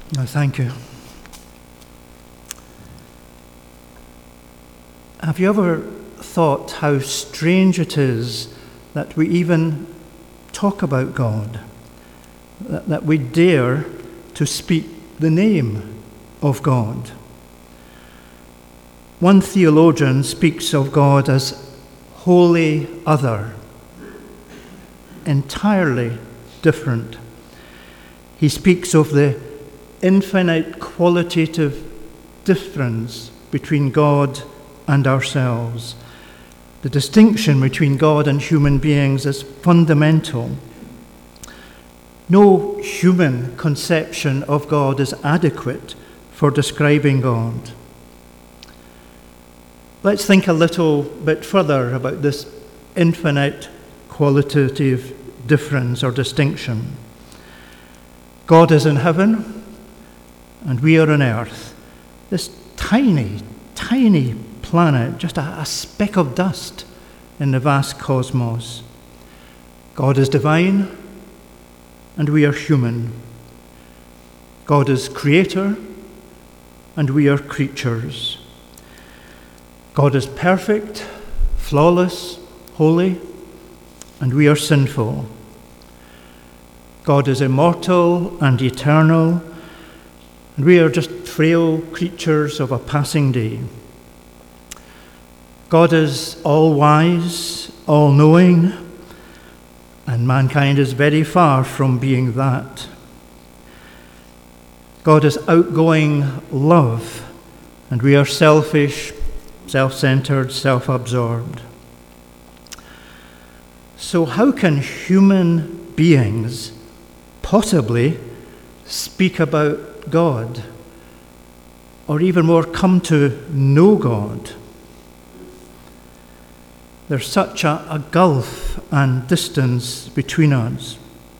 No, thank you. Have you ever thought how strange it is that we even talk about God, that we dare to speak the name of God? One theologian speaks of God as wholly other, entirely different. He speaks of the infinite qualitative difference between God and ourselves. The distinction between God and human beings is fundamental. No human conception of God is adequate for describing God. Let's think a little bit further about this infinite qualitative difference or distinction. God is in heaven, and we are on earth. This tiny, tiny planet, just a speck of dust in the vast cosmos. God is divine, and we are human. God is creator, and we are creatures. God is perfect, flawless, holy, and we are sinful. God is immortal and eternal, and we are just frail creatures of a passing day. God is all-wise, all-knowing, and mankind is very far from being that. God is outgoing love, and we are selfish, self-centered, self-absorbed. So how can human beings possibly speak about God, or even more, come to know God? There's such a gulf and distance between us.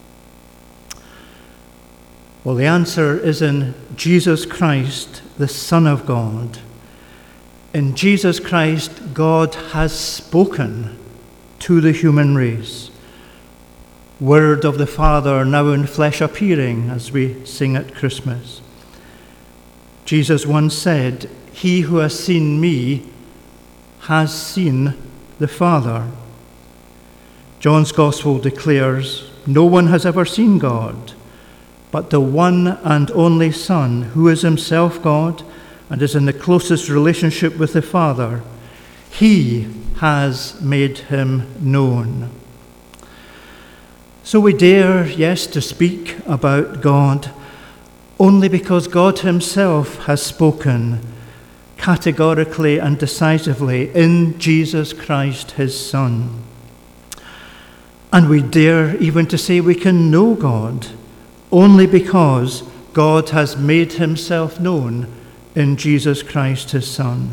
Well, the answer is in Jesus Christ, the Son of God. In Jesus Christ, God has spoken to the human race. Word of the Father now in flesh appearing, as we sing at Christmas. Jesus once said, "He who has seen me has seen the Father." John's Gospel declares, "No one has ever seen God, but the one and only Son, who is himself God and is in the closest relationship with the Father. He has made him known." So we dare, yes, to speak about God only because God himself has spoken categorically and decisively in Jesus Christ, his Son. And we dare even to say we can know God only because God has made himself known in Jesus Christ, his Son.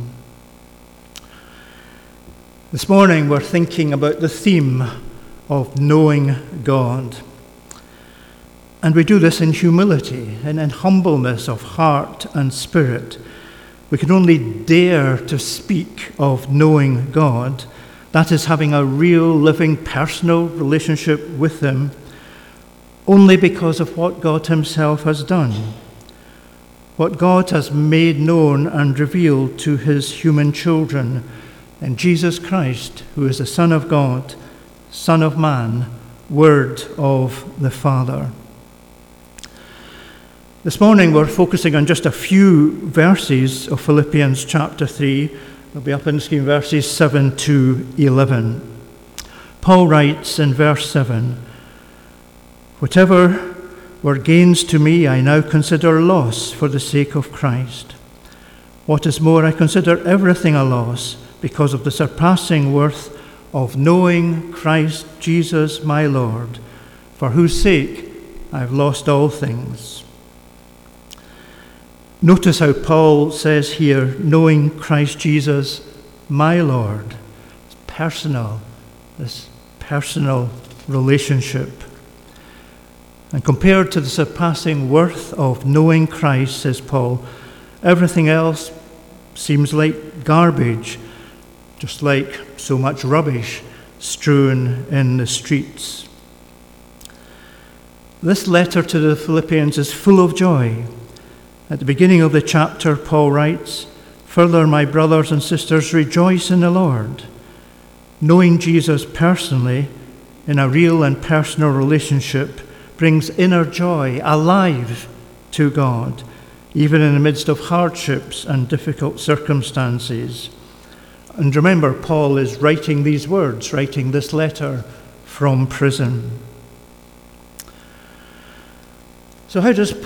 This morning we're thinking about the theme of knowing God. And we do this in humility and in humbleness of heart and spirit. We can only dare to speak of knowing God, that is, having a real, living, personal relationship with him, only because of what God himself has done, what God has made known and revealed to his human children in Jesus Christ, who is the Son of God, Son of Man, Word of the Father. This morning we're focusing on just a few verses of Philippians chapter 3. They'll be up on the screen, verses 7 to 11. Paul writes in verse 7, "Whatever were gains to me, I now consider loss for the sake of Christ. What is more, I consider everything a loss because of the surpassing worth of knowing Christ Jesus my Lord, for whose sake I've lost all things." Notice how Paul says here, knowing Christ Jesus my Lord. It's personal, this personal relationship. And compared to the surpassing worth of knowing Christ, says Paul, everything else seems like garbage, just like so much rubbish strewn in the streets. This letter to the Philippians is full of joy. At the beginning of the chapter, Paul writes, "Further, my brothers and sisters, rejoice in the Lord." Knowing Jesus personally in a real and personal relationship brings inner joy, alive to God, even in the midst of hardships and difficult circumstances. And remember, Paul is writing these words, writing this letter from prison. So how does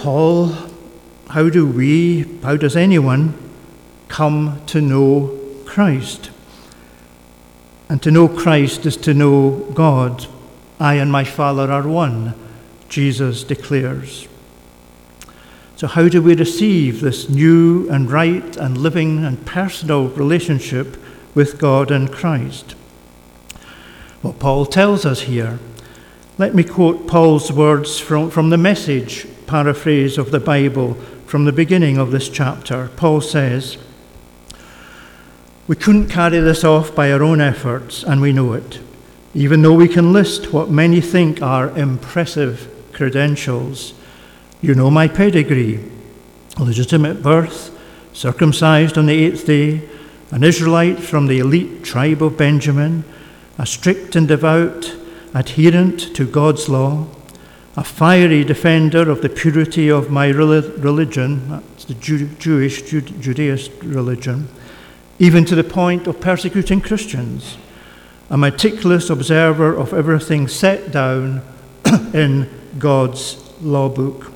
anyone come to know Christ? And to know Christ is to know God. "I and my Father are one," Jesus declares. So how do we receive this new and right and living and personal relationship with God and Christ? Well, Paul tells us here. Let me quote Paul's words from the Message paraphrase of the Bible from the beginning of this chapter. Paul says, "We couldn't carry this off by our own efforts, and we know it, even though we can list what many think are impressive credentials. You know my pedigree: legitimate birth, circumcised on the 8th day, an Israelite from the elite tribe of Benjamin, a strict and devout adherent to God's law, a fiery defender of the purity of my religion," that's the Judaist religion, "even to the point of persecuting Christians, a meticulous observer of everything set down in God's law book."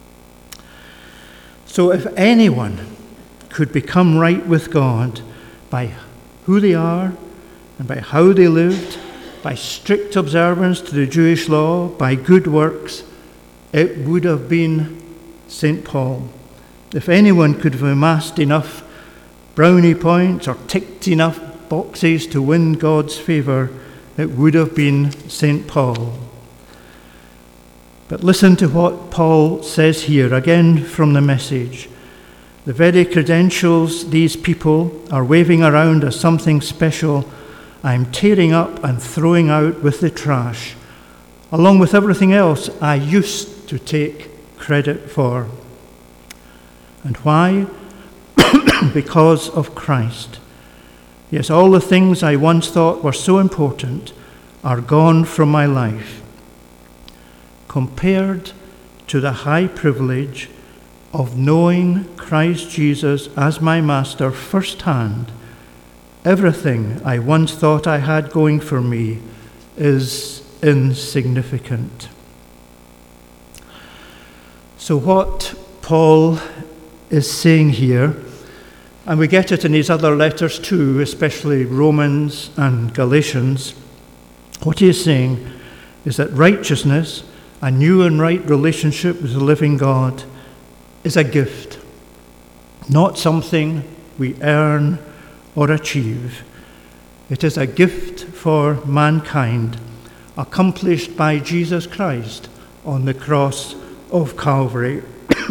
So if anyone could become right with God by who they are and by how they lived, by strict observance to the Jewish law, by good works, it would have been St. Paul. If anyone could have amassed enough brownie points or ticked enough boxes to win God's favour, it would have been St. Paul. But listen to what Paul says here, again from the Message. The very credentials these people are waving around as something special, I'm tearing up and throwing out with the trash, along with everything else I used to take credit for. And why? Because of Christ. Yes, all the things I once thought were so important are gone from my life, compared to the high privilege of knowing Christ Jesus as my Master firsthand. Everything I once thought I had going for me is insignificant. So what Paul is saying here, and we get it in his other letters too, especially Romans and Galatians, what he is saying is that righteousness, a new and right relationship with the living God, is a gift, not something we earn or achieve. It is a gift for mankind, accomplished by Jesus Christ on the cross of Calvary.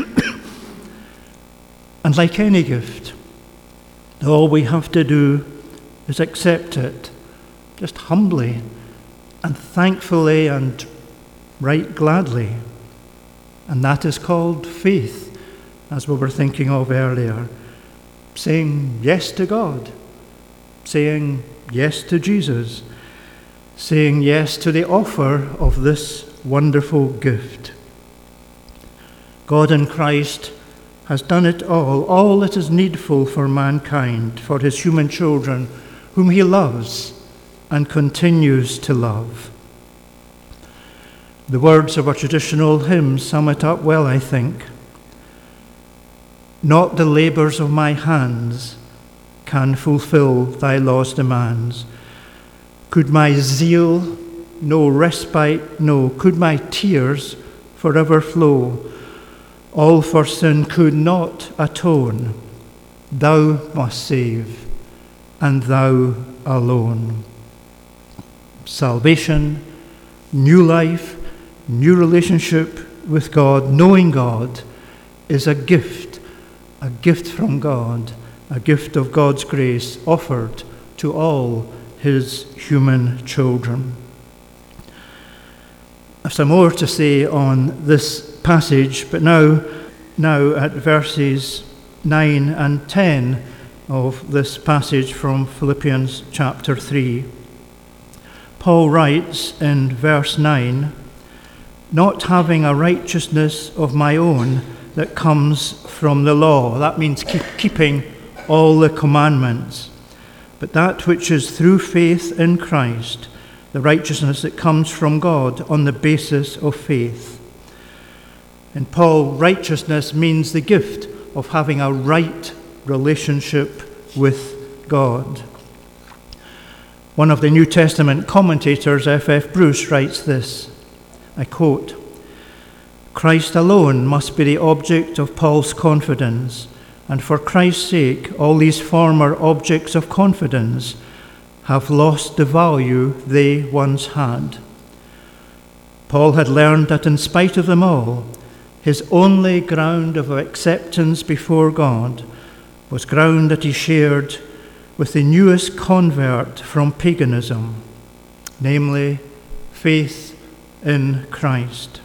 And like any gift, all we have to do is accept it, just humbly and thankfully and right gladly. And that is called faith, as we were thinking of earlier. Saying yes to God, saying yes to Jesus, saying yes to the offer of this wonderful gift. God in Christ has done it all that is needful for mankind, for his human children, whom he loves and continues to love. The words of our traditional hymn sum it up well, I think. Not the labours of my hands can fulfill thy law's demands. Could my zeal no respite know? Could my tears forever flow? All for sin could not atone. Thou must save, and thou alone. Salvation, new life, new relationship with God, knowing God, is a gift from God, a gift of God's grace offered to all his human children. I've some more to say on this passage, but now now at verses 9 and 10 of this passage from Philippians chapter 3. Paul writes in verse 9, "Not having a righteousness of my own that comes from the law." That means keeping all the commandments. "But that which is through faith in Christ, the righteousness that comes from God on the basis of faith." And Paul, righteousness means the gift of having a right relationship with God. One of the New Testament commentators, F.F. Bruce, writes this, I quote, "Christ alone must be the object of Paul's confidence, and for Christ's sake all these former objects of confidence have lost the value they once had." Paul had learned that in spite of them all, his only ground of acceptance before God was ground that he shared with the newest convert from paganism, namely faith in Christ.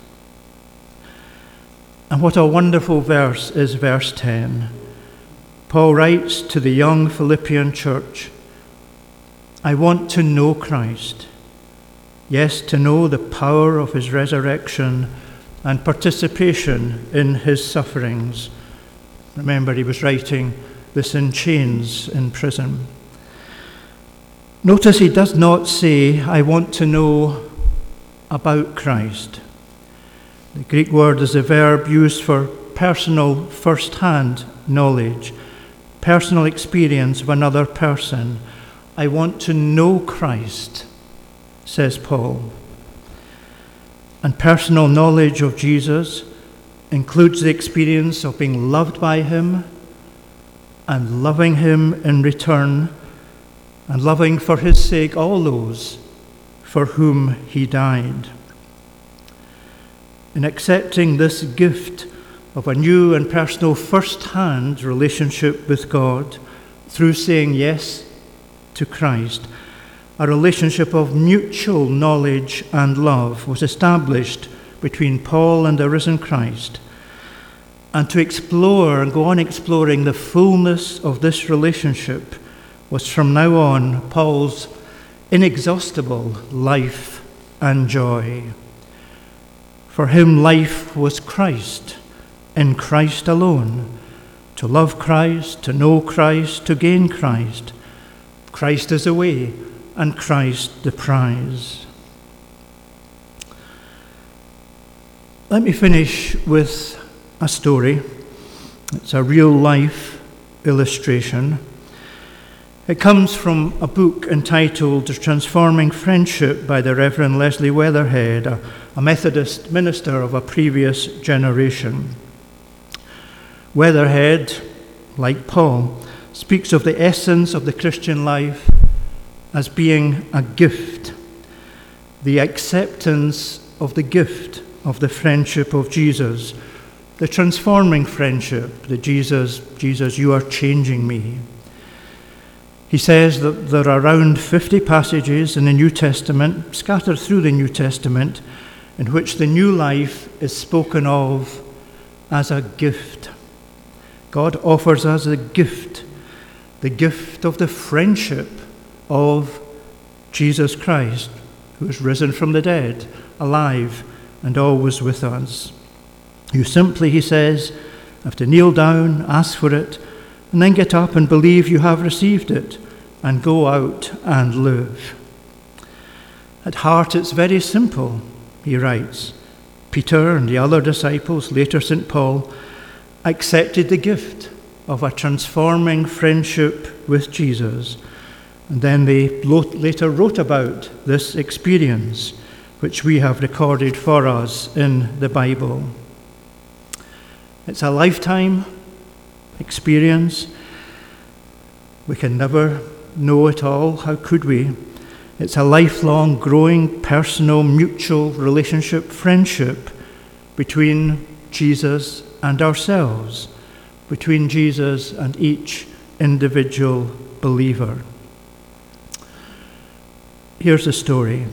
And what a wonderful verse is verse 10. Paul writes to the young Philippian church, "I want to know Christ, yes, to know the power of his resurrection and participation in his sufferings." Remember, he was writing this in chains in prison. Notice he does not say, "I want to know about Christ." The Greek word is a verb used for personal first-hand knowledge, personal experience of another person. "I want to know Christ," says Paul. And personal knowledge of Jesus includes the experience of being loved by him and loving him in return, and loving for his sake all those for whom he died. In accepting this gift of a new and personal first-hand relationship with God through saying yes to Christ, a relationship of mutual knowledge and love was established between Paul and the risen Christ. And to explore and go on exploring the fullness of this relationship was from now on Paul's inexhaustible life and joy. For him, life was Christ, in Christ alone. To love Christ, to know Christ, to gain Christ. Christ is the way, and Christ the prize. Let me finish with a story. It's a real-life illustration. It comes from a book entitled Transforming Friendship by the Reverend Leslie Weatherhead, a Methodist minister of a previous generation. Weatherhead, like Paul, speaks of the essence of the Christian life as being a gift, the acceptance of the gift of the friendship of Jesus, the transforming friendship, the Jesus, you are changing me. He says that there are around 50 passages in the New Testament, scattered through the New Testament, in which the new life is spoken of as a gift. God offers us the gift of the friendship of Jesus Christ, who is risen from the dead, alive, and always with us. You simply, he says, have to kneel down, ask for it, and then get up and believe you have received it, and go out and live. At heart, it's very simple, he writes. Peter and the other disciples, later St. Paul, accepted the gift of a transforming friendship with Jesus. And then they later wrote about this experience, which we have recorded for us in the Bible. It's a lifetime experience. We can never know it all. How could we? It's a lifelong, growing, personal, mutual relationship, friendship between Jesus and ourselves, between Jesus and each individual believer. Here's the story.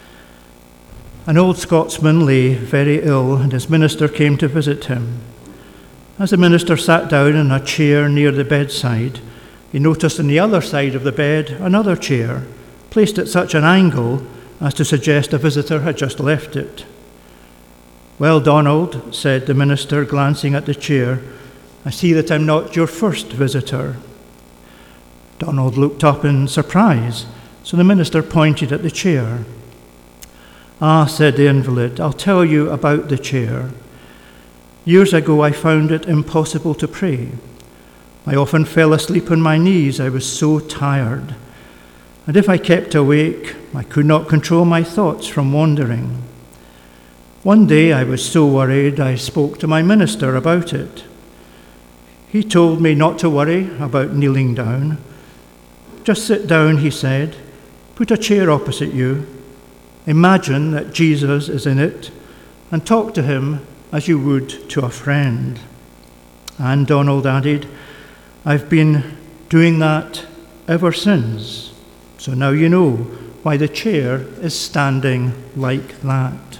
An old Scotsman lay very ill, and his minister came to visit him. As the minister sat down in a chair near the bedside, he noticed on the other side of the bed another chair, placed at such an angle as to suggest a visitor had just left it. "Well, Donald," said the minister, glancing at the chair, "I see that I'm not your first visitor." Donald looked up in surprise, so the minister pointed at the chair. "Ah," said the invalid, "I'll tell you about the chair. Years ago I found it impossible to pray. I often fell asleep on my knees, I was so tired. And if I kept awake, I could not control my thoughts from wandering. One day I was so worried I spoke to my minister about it. He told me not to worry about kneeling down. Just sit down, he said. Put a chair opposite you. Imagine that Jesus is in it and talk to him as you would to a friend." And Donald added, "I've been doing that ever since. So now you know why the chair is standing like that."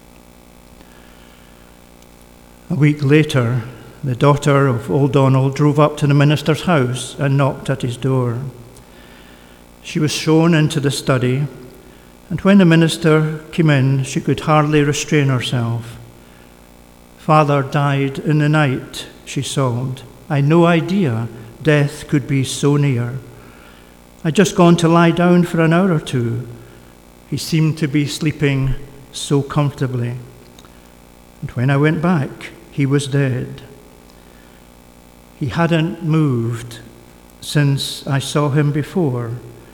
A week later, the daughter of old Donald drove up to the minister's house and knocked at his door. She was shown into the study, and when the minister came in, she could hardly restrain herself. "Father died in the night," she sobbed. "I had no idea death could be so near. I'd just gone to lie down for an hour or two. He seemed to be sleeping so comfortably. And when I went back, he was dead. He hadn't moved since I saw him before,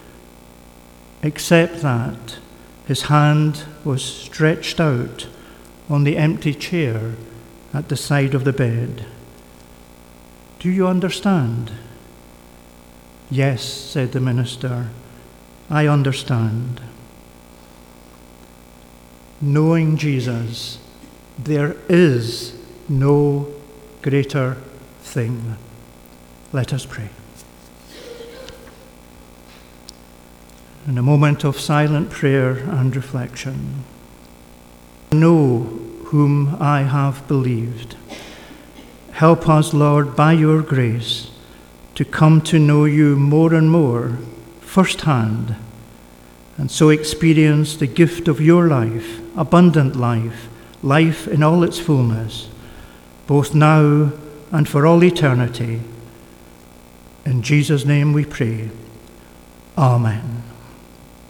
except that his hand was stretched out on the empty chair at the side of the bed. Do you understand?" "Yes," said the minister, "I understand." Knowing Jesus, there is no greater thing. Let us pray. In a moment of silent prayer and reflection, know whom I have believed. Help us, Lord, by your grace, to come to know you more and more firsthand, and so experience the gift of your life, abundant life, life in all its fullness, both now and for all eternity. In Jesus' name we pray. Amen.